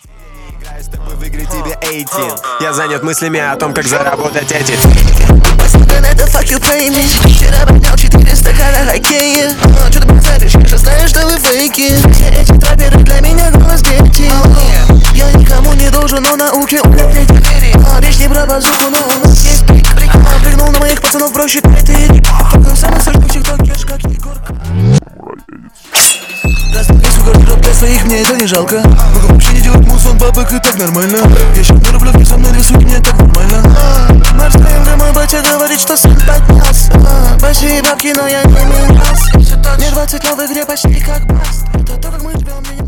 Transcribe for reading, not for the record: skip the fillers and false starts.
Играю с тобой в игре, тебе 18. Я занят мыслями о том, как заработать эти. Это fuck you pay me. Вчера поднял 4 стакана хоккея. Что ты базаришь, я же знаю, что вы фейки. Все эти траперы для меня голос дети. Я никому не должен, но науке укрепить двери. Речь не про базуку, но у нас есть крик. Прыгнул на моих пацанов, проще критик. Такой самый сочный тиктокер, как Егорка. Расставляй свой гардероб для своих, мне это не жалко. Могу вообще не делать мусон, бабок и так нормально. Я щас на рублевке, со мной рисует, мне так нормально. Мы расстроим, мой батя говорит, что сын поднялся. Большие бабки, но я не менялся. Мне 20, но в игре почти как баст. Это то, как мы живем, меня